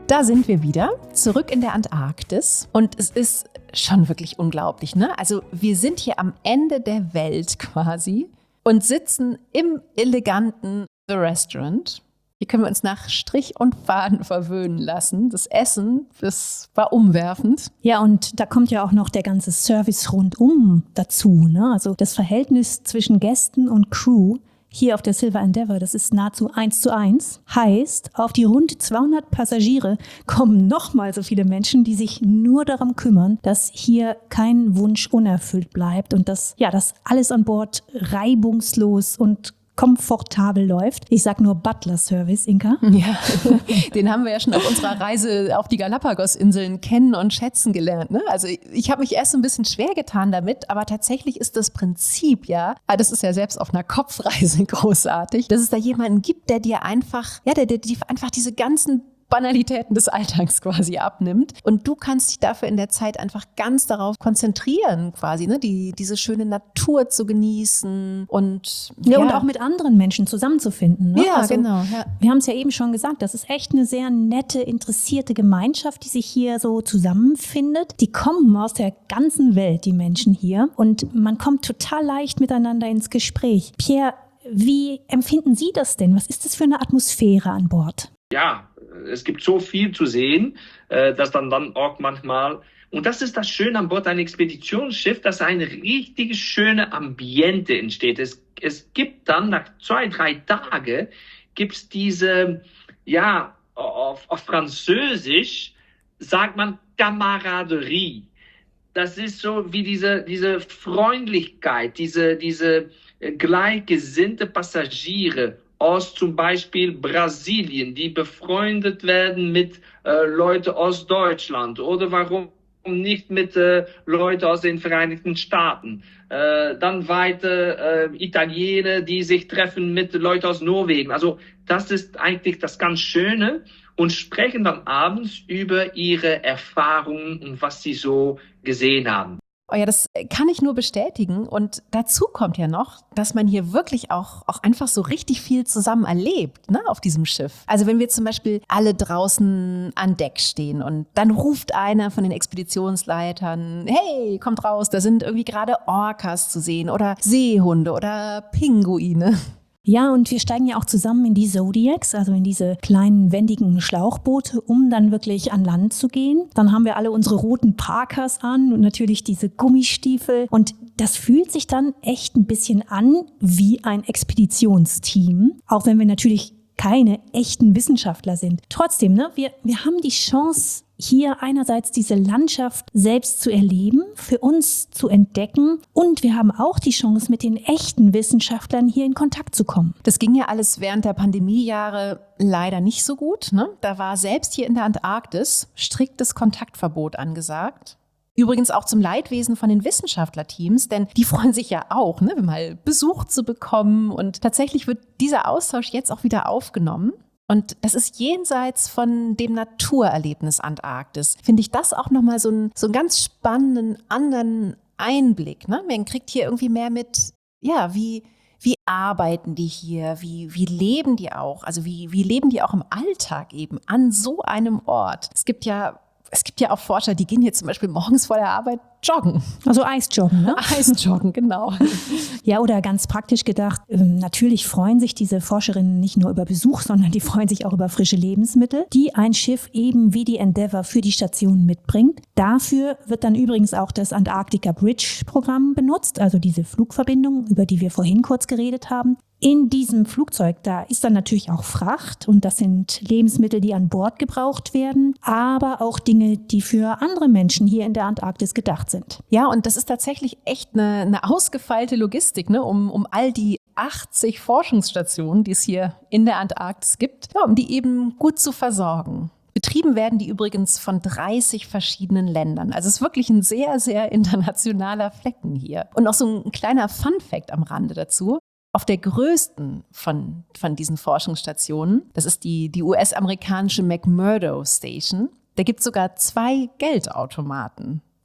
Da sind wir wieder, zurück in der Antarktis. Und es ist schon wirklich unglaublich, ne? Also wir sind hier am Ende der Welt quasi und sitzen im eleganten The Restaurant. Hier können wir uns nach Strich und Faden verwöhnen lassen. Das Essen, das war umwerfend. Ja, und da kommt ja auch noch der ganze Service rundum dazu, ne? Also das Verhältnis zwischen Gästen und Crew hier auf der Silver Endeavour, das ist nahezu eins zu eins. Heißt, auf die rund zweihundert Passagiere kommen nochmal so viele Menschen, die sich nur darum kümmern, dass hier kein Wunsch unerfüllt bleibt und dass, ja, dass alles an Bord reibungslos und komfortabel läuft. Ich sag nur Butler-Service, Inka. Ja, den haben wir ja schon auf unserer Reise auf die Galapagos-Inseln kennen und schätzen gelernt. Ne? Also ich, ich habe mich erst ein bisschen schwer getan damit, aber tatsächlich ist das Prinzip ja, das ist ja selbst auf einer Kopfreise großartig, dass es da jemanden gibt, der dir einfach, ja, der dir die, einfach diese ganzen Banalitäten des Alltags quasi abnimmt. Und du kannst dich dafür in der Zeit einfach ganz darauf konzentrieren, quasi, ne? Die, diese schöne Natur zu genießen und ja, ja. und auch mit anderen Menschen zusammenzufinden. Ne? Ja, also, genau. Ja. Wir haben es ja eben schon gesagt, das ist echt eine sehr nette, interessierte Gemeinschaft, die sich hier so zusammenfindet. Die kommen aus der ganzen Welt, die Menschen hier. Und man kommt total leicht miteinander ins Gespräch. Pierre, wie empfinden Sie das denn? Was ist das für eine Atmosphäre an Bord? Ja, es gibt so viel zu sehen, äh, dass dann dann auch manchmal, und das ist das Schöne an Bord ein Expeditionsschiff, dass eine richtig schöne Ambiente entsteht. Es, es gibt dann nach zwei, drei Tagen gibt's diese, ja, auf, auf Französisch sagt man Camaraderie. Das ist so wie diese, diese Freundlichkeit, diese, diese gleichgesinnte Passagiere aus zum Beispiel Brasilien, die befreundet werden mit äh, Leuten aus Deutschland oder warum nicht mit äh, Leuten aus den Vereinigten Staaten. Äh, dann weiter äh, Italiener, die sich treffen mit Leuten aus Norwegen. Also das ist eigentlich das ganz Schöne und sprechen dann abends über ihre Erfahrungen und was sie so gesehen haben. Oh ja, das kann ich nur bestätigen. Und dazu kommt ja noch, dass man hier wirklich auch, auch einfach so richtig viel zusammen erlebt, ne, auf diesem Schiff. Also wenn wir zum Beispiel alle draußen an Deck stehen und dann ruft einer von den Expeditionsleitern, hey, kommt raus, da sind irgendwie gerade Orcas zu sehen oder Seehunde oder Pinguine. Ja, und wir steigen ja auch zusammen in die Zodiacs, also in diese kleinen, wendigen Schlauchboote, um dann wirklich an Land zu gehen. Dann haben wir alle unsere roten Parkas an und natürlich diese Gummistiefel. Und das fühlt sich dann echt ein bisschen an wie ein Expeditionsteam, auch wenn wir natürlich keine echten Wissenschaftler sind. Trotzdem, ne, wir, wir haben die Chance, hier einerseits diese Landschaft selbst zu erleben, für uns zu entdecken und wir haben auch die Chance, mit den echten Wissenschaftlern hier in Kontakt zu kommen. Das ging ja alles während der Pandemiejahre leider nicht so gut, ne? Da war selbst hier in der Antarktis striktes Kontaktverbot angesagt. Übrigens auch zum Leidwesen von den Wissenschaftlerteams, denn die freuen sich ja auch, ne, mal Besuch zu bekommen. Und tatsächlich wird dieser Austausch jetzt auch wieder aufgenommen. Und das ist jenseits von dem Naturerlebnis Antarktis. Finde ich das auch nochmal so, ein, so einen ganz spannenden anderen Einblick. Ne? Man kriegt hier irgendwie mehr mit, ja, wie, wie arbeiten die hier, wie, wie leben die auch, also wie, wie leben die auch im Alltag eben an so einem Ort. Es gibt ja Es gibt ja auch Forscher, die gehen hier zum Beispiel morgens vor der Arbeit joggen. Also Eisjoggen, ne? Eisjoggen, genau. Ja, oder ganz praktisch gedacht, natürlich freuen sich diese Forscherinnen nicht nur über Besuch, sondern die freuen sich auch über frische Lebensmittel, die ein Schiff eben wie die Endeavour für die Station mitbringt. Dafür wird dann übrigens auch das Antarctica Bridge Programm benutzt, also diese Flugverbindung, über die wir vorhin kurz geredet haben. In diesem Flugzeug, da ist dann natürlich auch Fracht und das sind Lebensmittel, die an Bord gebraucht werden, aber auch Dinge, die für andere Menschen hier in der Antarktis gedacht sind. Ja, und das ist tatsächlich echt eine, eine ausgefeilte Logistik, ne, um, um all die achtzig Forschungsstationen, die es hier in der Antarktis gibt, ja, um die eben gut zu versorgen. Betrieben werden die übrigens von dreißig verschiedenen Ländern. Also es ist wirklich ein sehr, sehr internationaler Flecken hier. Und noch so ein kleiner Fun-Fact am Rande dazu. Auf der größten von, von diesen Forschungsstationen, das ist die, die U S-amerikanische McMurdo Station, da gibt es sogar zwei Geldautomaten.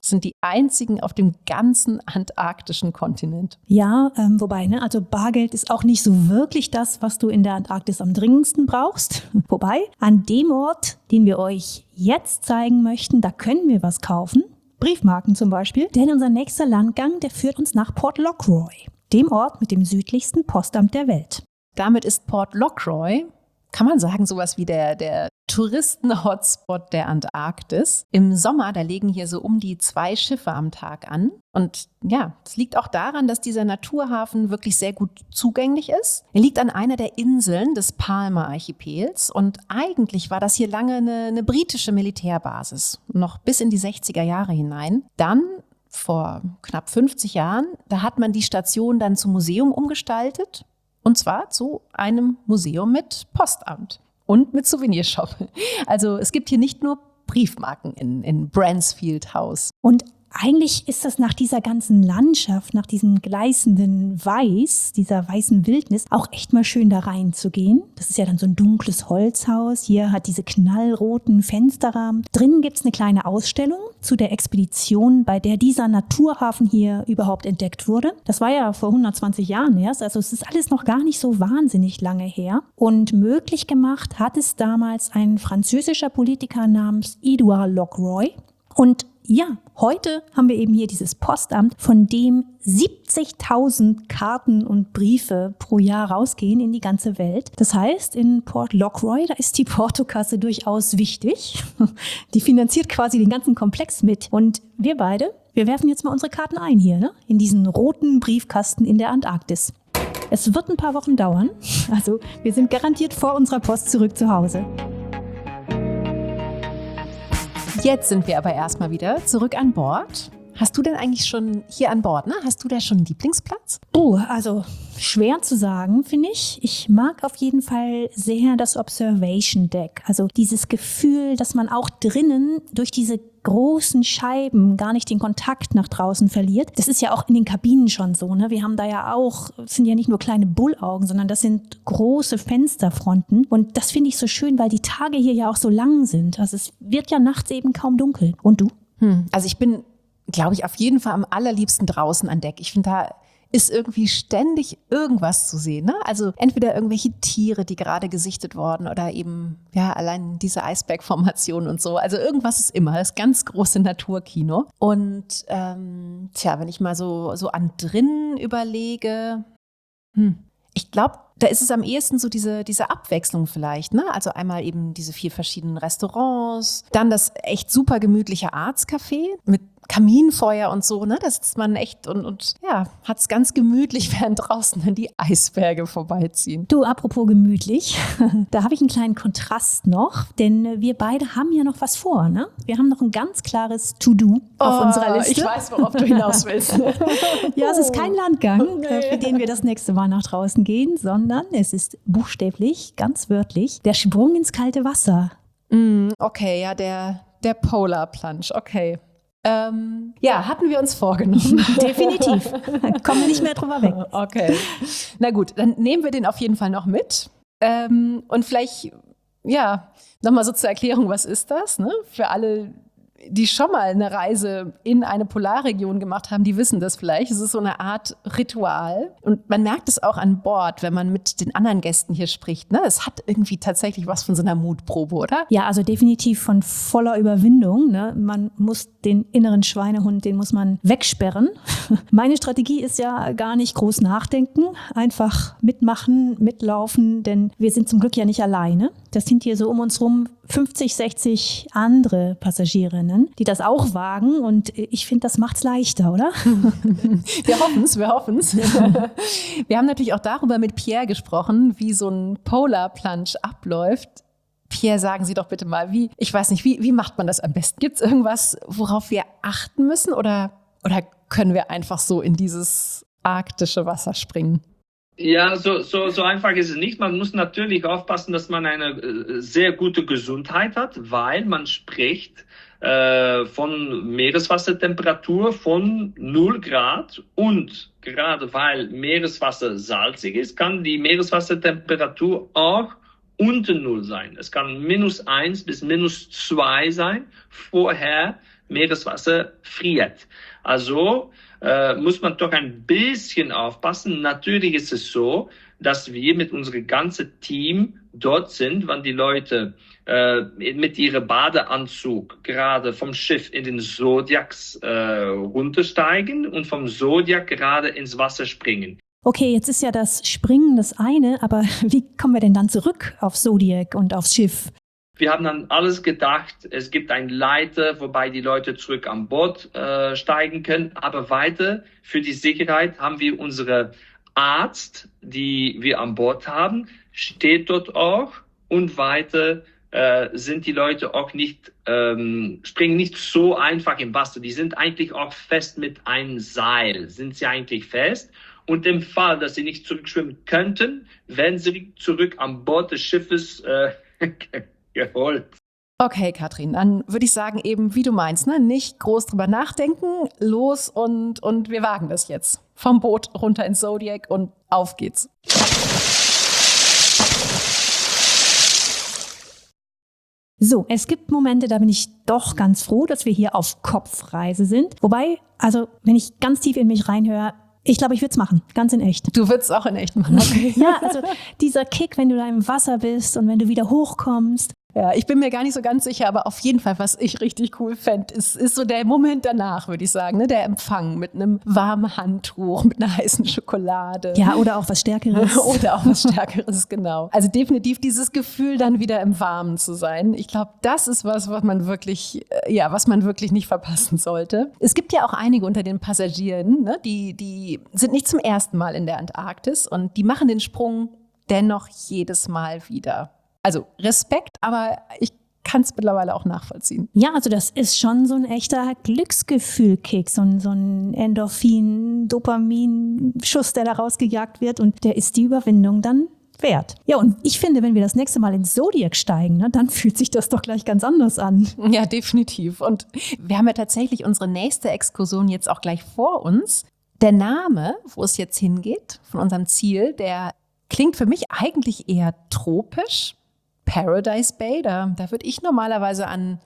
sind die einzigen auf dem ganzen antarktischen Kontinent. Ja, ähm, wobei, ne, also Bargeld ist auch nicht so wirklich das, was du in der Antarktis am dringendsten brauchst. Wobei, an dem Ort, den wir euch jetzt zeigen möchten, da können wir was kaufen. Briefmarken zum Beispiel. Denn unser nächster Landgang, der führt uns nach Port Lockroy, dem Ort mit dem südlichsten Postamt der Welt. Damit ist Port Lockroy, kann man sagen, sowas wie der, der Touristen-Hotspot der Antarktis. Im Sommer, da legen hier so um die zwei Schiffe am Tag an. Und ja, es liegt auch daran, dass dieser Naturhafen wirklich sehr gut zugänglich ist. Er liegt an einer der Inseln des Palma-Archipels und eigentlich war das hier lange eine, eine britische Militärbasis, noch bis in die sechziger Jahre hinein. Dann, vor knapp fünfzig Jahren, da hat man die Station dann zum Museum umgestaltet. Und zwar zu einem Museum mit Postamt und mit Souvenirshop. Also es gibt hier nicht nur Briefmarken in, in Bransfield House. Und eigentlich ist das nach dieser ganzen Landschaft, nach diesem gleißenden Weiß, dieser weißen Wildnis, auch echt mal schön da reinzugehen. Das ist ja dann so ein dunkles Holzhaus. Hier hat diese knallroten Fensterrahmen. Drinnen gibt es eine kleine Ausstellung zu der Expedition, bei der dieser Naturhafen hier überhaupt entdeckt wurde. Das war ja vor hundertzwanzig Jahren erst. Also es ist alles noch gar nicht so wahnsinnig lange her. Und möglich gemacht hat es damals ein französischer Politiker namens Edouard Lockroy. Und ja, heute haben wir eben hier dieses Postamt, von dem siebzigtausend Karten und Briefe pro Jahr rausgehen in die ganze Welt. Das heißt, in Port Lockroy, da ist die Portokasse durchaus wichtig. Die finanziert quasi den ganzen Komplex mit. Und wir beide, wir werfen jetzt mal unsere Karten ein hier, ne? In diesen roten Briefkasten in der Antarktis. Es wird ein paar Wochen dauern. Also wir sind garantiert vor unserer Post zurück zu Hause. Jetzt sind wir aber erstmal wieder zurück an Bord. Hast du denn eigentlich schon hier an Bord, ne? Hast du da schon einen Lieblingsplatz? Oh, also schwer zu sagen, finde ich. Ich mag auf jeden Fall sehr das Observation Deck. Also dieses Gefühl, dass man auch drinnen durch diese großen Scheiben gar nicht den Kontakt nach draußen verliert. Das ist ja auch in den Kabinen schon so, ne? Wir haben da ja auch, es sind ja nicht nur kleine Bullaugen, sondern das sind große Fensterfronten. Und das finde ich so schön, weil die Tage hier ja auch so lang sind. Also es wird ja nachts eben kaum dunkel. Und du? Hm, also ich bin, glaube ich, auf jeden Fall am allerliebsten draußen an Deck. Ich finde, da ist irgendwie ständig irgendwas zu sehen, ne? Also entweder irgendwelche Tiere, die gerade gesichtet wurden oder eben, ja, allein diese Eisbergformation und so. Also irgendwas ist immer, das ganz große Naturkino. Und ähm, tja, wenn ich mal so, so an drinnen überlege, hm, ich glaube, da ist es am ehesten so diese, diese Abwechslung vielleicht, ne? Also einmal eben diese vier verschiedenen Restaurants, dann das echt super gemütliche Arztcafé mit Kaminfeuer und so, ne? Da sitzt man echt und, und ja, hat es ganz gemütlich, während draußen dann die Eisberge vorbeiziehen. Du, apropos gemütlich, da habe ich einen kleinen Kontrast noch, denn wir beide haben ja noch was vor, ne? Wir haben noch ein ganz klares To-Do auf Oh, unserer Liste. Ich weiß, worauf du hinaus willst. Ja, es ist kein Landgang, Oh, nee. für den wir das nächste Mal nach draußen gehen, sondern es ist buchstäblich, ganz wörtlich, der Sprung ins kalte Wasser. Mm, okay, ja, der, der Polar Plunge, okay. Ähm, ja, hatten wir uns vorgenommen. Definitiv. Kommen wir nicht mehr drüber weg. Okay. Na gut, dann nehmen wir den auf jeden Fall noch mit. Ähm, und vielleicht, ja, nochmal so zur Erklärung, was ist das? Ne? Für alle, die schon mal eine Reise in eine Polarregion gemacht haben, die wissen das vielleicht. Es ist so eine Art Ritual. Und man merkt es auch an Bord, wenn man mit den anderen Gästen hier spricht. Ne? Es hat irgendwie tatsächlich was von so einer Mutprobe, oder? Ja, also definitiv von voller Überwindung. Ne? Man muss den inneren Schweinehund, den muss man wegsperren. Meine Strategie ist ja gar nicht groß nachdenken, einfach mitmachen, mitlaufen, denn wir sind zum Glück ja nicht alleine. Das sind hier so um uns rum fünfzig, sechzig andere Passagierinnen, die das auch wagen und ich finde, das macht's leichter, oder? Wir hoffen's, wir hoffen's. Wir haben natürlich auch darüber mit Pierre gesprochen, wie so ein Polar Plunge abläuft. Pierre, sagen Sie doch bitte mal, wie, ich weiß nicht, wie, wie macht man das am besten? Gibt es irgendwas, worauf wir achten müssen oder, oder können wir einfach so in dieses arktische Wasser springen? Ja, so, so, so einfach ist es nicht. Man muss natürlich aufpassen, dass man eine äh, sehr gute Gesundheit hat, weil man spricht äh, von Meereswassertemperatur von null Grad und gerade weil Meereswasser salzig ist, kann die Meereswassertemperatur auch unter null sein. Es kann minus eins bis minus zwei sein. Vorher Meereswasser friert. Also äh, muss man doch ein bisschen aufpassen. Natürlich ist es so, dass wir mit unserem ganzen Team dort sind, wenn die Leute äh, mit ihrem Badeanzug gerade vom Schiff in den Zodiacs äh, runtersteigen und vom Zodiac gerade ins Wasser springen. Okay, jetzt ist ja das Springen das eine, aber wie kommen wir denn dann zurück auf Zodiac und aufs Schiff? Wir haben dann alles gedacht, es gibt einen Leiter, wobei die Leute zurück an Bord äh, steigen können. Aber weiter für die Sicherheit haben wir unsere Arzt, die wir an Bord haben, steht dort auch. Und weiter äh, sind die Leute auch nicht, ähm, springen nicht so einfach im Wasser. Die sind eigentlich auch fest mit einem Seil, sind sie eigentlich fest. Und im Fall, dass sie nicht zurückschwimmen könnten, werden sie zurück an Bord des Schiffes äh, geholt. Okay, Katrin, dann würde ich sagen, eben wie du meinst, ne? Nicht groß drüber nachdenken, los und, und wir wagen das jetzt. Vom Boot runter ins Zodiac und auf geht's. So, es gibt Momente, da bin ich doch ganz froh, dass wir hier auf Kopfreise sind. Wobei, also wenn ich ganz tief in mich reinhöre, ich glaube, ich würde es machen, ganz in echt. Du würdest auch in echt machen, okay. Ja, also dieser Kick, wenn du da im Wasser bist und wenn du wieder hochkommst. Ja, ich bin mir gar nicht so ganz sicher, aber auf jeden Fall, was ich richtig cool fände, ist, ist so der Moment danach, würde ich sagen, ne? Der Empfang mit einem warmen Handtuch, mit einer heißen Schokolade. Ja, oder auch was Stärkeres. Oder auch was Stärkeres, genau. Also definitiv dieses Gefühl, dann wieder im Warmen zu sein. Ich glaube, das ist was, was man wirklich, ja, was man wirklich nicht verpassen sollte. Es gibt ja auch einige unter den Passagieren, ne? die, die sind nicht zum ersten Mal in der Antarktis und die machen den Sprung dennoch jedes Mal wieder. Also Respekt, aber ich kann es mittlerweile auch nachvollziehen. Ja, also das ist schon so ein echter Glücksgefühl-Kick, so ein, so ein Endorphin-Dopamin-Schuss, der da rausgejagt wird und der ist die Überwindung dann wert. Ja, und ich finde, wenn wir das nächste Mal ins Zodiac steigen, ne, dann fühlt sich das doch gleich ganz anders an. Ja, definitiv. Und wir haben ja tatsächlich unsere nächste Exkursion jetzt auch gleich vor uns. Der Name, wo es jetzt hingeht, von unserem Ziel, der klingt für mich eigentlich eher tropisch. Paradise Bay, da, da würde ich normalerweise an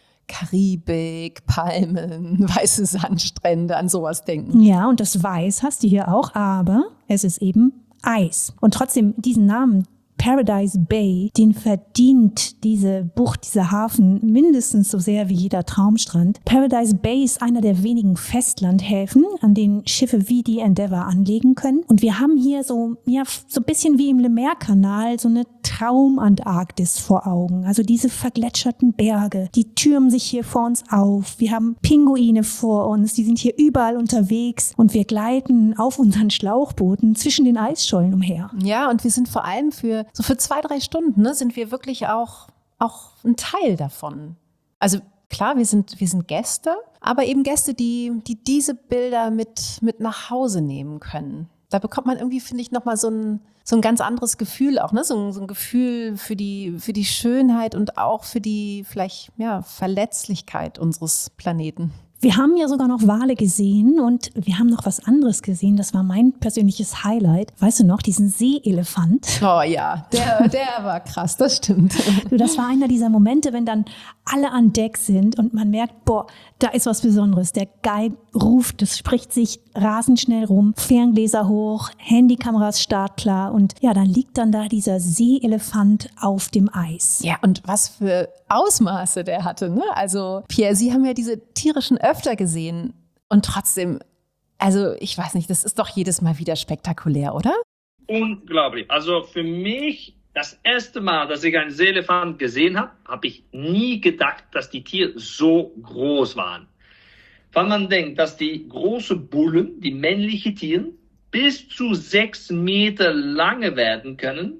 Karibik, Palmen, weiße Sandstrände, an sowas denken. Ja, und das Weiß hast du hier auch, aber es ist eben Eis. Und trotzdem diesen Namen Paradise Bay, den verdient diese Bucht, dieser Hafen mindestens so sehr wie jeder Traumstrand. Paradise Bay ist einer der wenigen Festlandhäfen, an denen Schiffe wie die Endeavour anlegen können. Und wir haben hier so, ja, so ein bisschen wie im Le-Maire-Kanal so eine Traumantarktis vor Augen. Also diese vergletscherten Berge, die türmen sich hier vor uns auf. Wir haben Pinguine vor uns, die sind hier überall unterwegs und wir gleiten auf unseren Schlauchbooten zwischen den Eisschollen umher. Ja, und wir sind vor allem für so für zwei, drei Stunden, ne, sind wir wirklich auch, auch ein Teil davon. Also klar, wir sind, wir sind Gäste, aber eben Gäste, die, die diese Bilder mit, mit nach Hause nehmen können. Da bekommt man irgendwie, finde ich, nochmal so ein, so ein ganz anderes Gefühl auch, ne? So ein, so ein Gefühl für die, für die Schönheit und auch für die vielleicht, ja, Verletzlichkeit unseres Planeten. Wir haben ja sogar noch Wale gesehen und wir haben noch was anderes gesehen. Das war mein persönliches Highlight. Weißt du noch, diesen Seeelefant? Oh ja, der, der war krass, das stimmt. Du, das war einer dieser Momente, wenn dann alle an Deck sind und man merkt, boah, da ist was Besonderes. Der Guide ruft, das spricht sich rasend schnell rum, Ferngläser hoch, Handykameras startklar und ja, dann liegt dann da dieser Seeelefant auf dem Eis. Ja, und was für Ausmaße der hatte, ne? Also Pierre, Sie haben ja diese tierischen öfter gesehen und trotzdem, also ich weiß nicht, das ist doch jedes Mal wieder spektakulär, oder? Unglaublich. Also für mich, das erste Mal, dass ich einen Seeelefant gesehen habe, habe ich nie gedacht, dass die Tiere so groß waren. Wenn man denkt, dass die großen Bullen, die männlichen Tiere, bis zu sechs Meter lange werden können,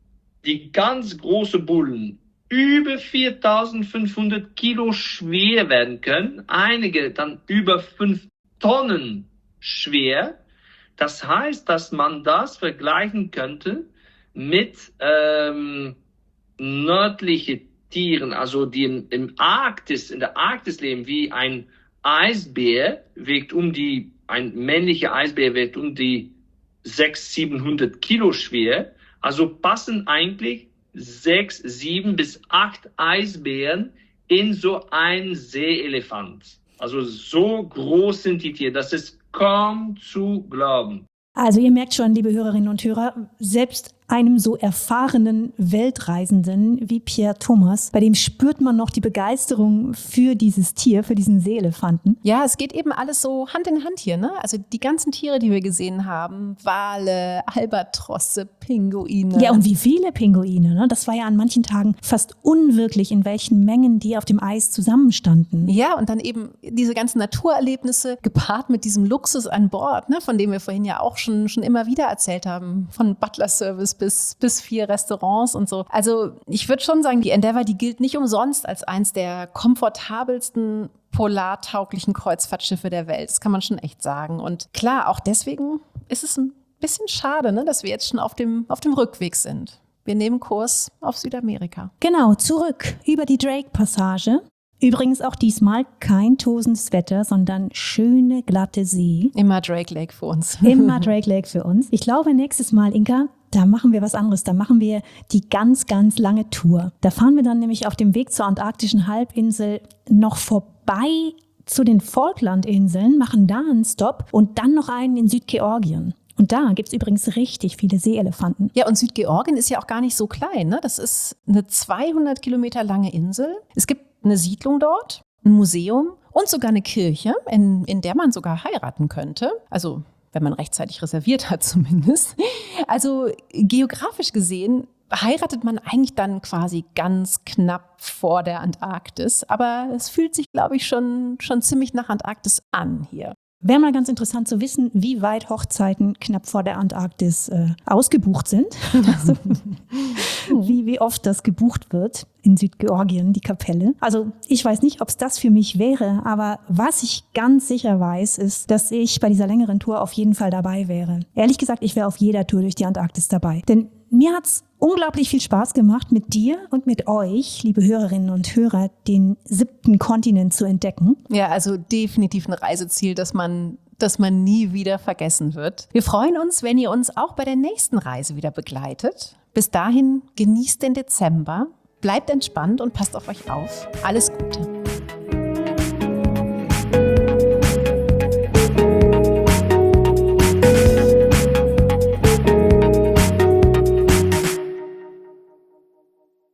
die ganz großen Bullen über viertausendfünfhundert Kilo schwer werden können, einige dann über fünf Tonnen schwer. Das heißt, dass man das vergleichen könnte mit ähm, nördlichen Tieren, also die im, im Arktis, in der Arktis leben, wie ein Eisbär, wiegt um die, ein männlicher Eisbär wiegt um die sechshundert, siebenhundert Kilo schwer. Also passen eigentlich sechs, sieben bis acht Eisbären in so ein Seeelefant. Also so groß sind die Tiere, das ist kaum zu glauben. Also ihr merkt schon, liebe Hörerinnen und Hörer, selbst einem so erfahrenen Weltreisenden wie Pierre Thomas, bei dem spürt man noch die Begeisterung für dieses Tier, für diesen Seeelefanten. Ja, es geht eben alles so Hand in Hand hier, ne? Also die ganzen Tiere, die wir gesehen haben, Wale, Albatrosse, Pinguine. Ja, und wie viele Pinguine, ne? Das war ja an manchen Tagen fast unwirklich, in welchen Mengen die auf dem Eis zusammenstanden. Ja, und dann eben diese ganzen Naturerlebnisse gepaart mit diesem Luxus an Bord, ne? Von dem wir vorhin ja auch schon, schon immer wieder erzählt haben, von Butler-Service bis, bis vier Restaurants und so. Also ich würde schon sagen, die Endeavour, die gilt nicht umsonst als eins der komfortabelsten polartauglichen Kreuzfahrtschiffe der Welt. Das kann man schon echt sagen. Und klar, auch deswegen ist es ein bisschen schade, ne, dass wir jetzt schon auf dem, auf dem Rückweg sind. Wir nehmen Kurs auf Südamerika. Genau, zurück über die Drake-Passage. Übrigens auch diesmal kein tosendes Wetter, sondern schöne, glatte See. Immer Drake Lake für uns. Immer Drake Lake für uns. Ich glaube, nächstes Mal, Inka, da machen wir was anderes. Da machen wir die ganz, ganz lange Tour. Da fahren wir dann nämlich auf dem Weg zur antarktischen Halbinsel noch vorbei zu den Falklandinseln, machen da einen Stopp und dann noch einen in Südgeorgien. Und da gibt es übrigens richtig viele Seeelefanten. Ja, und Südgeorgien ist ja auch gar nicht so klein, ne? Das ist eine zweihundert Kilometer lange Insel. Es gibt eine Siedlung dort, ein Museum und sogar eine Kirche, in, in der man sogar heiraten könnte. Also wenn man rechtzeitig reserviert hat zumindest. Also geografisch gesehen heiratet man eigentlich dann quasi ganz knapp vor der Antarktis. Aber es fühlt sich, glaube ich, schon, schon ziemlich nach Antarktis an hier. Wäre mal ganz interessant zu wissen, wie weit Hochzeiten knapp vor der Antarktis äh, ausgebucht sind. Also, wie, wie oft das gebucht wird in Südgeorgien, die Kapelle. Also ich weiß nicht, ob es das für mich wäre, aber was ich ganz sicher weiß, ist, dass ich bei dieser längeren Tour auf jeden Fall dabei wäre. Ehrlich gesagt, ich wäre auf jeder Tour durch die Antarktis dabei. Denn mir hat's unglaublich viel Spaß gemacht, mit dir und mit euch, liebe Hörerinnen und Hörer, den siebten Kontinent zu entdecken. Ja, also definitiv ein Reiseziel, das man, das man nie wieder vergessen wird. Wir freuen uns, wenn ihr uns auch bei der nächsten Reise wieder begleitet. Bis dahin genießt den Dezember, bleibt entspannt und passt auf euch auf. Alles Gute.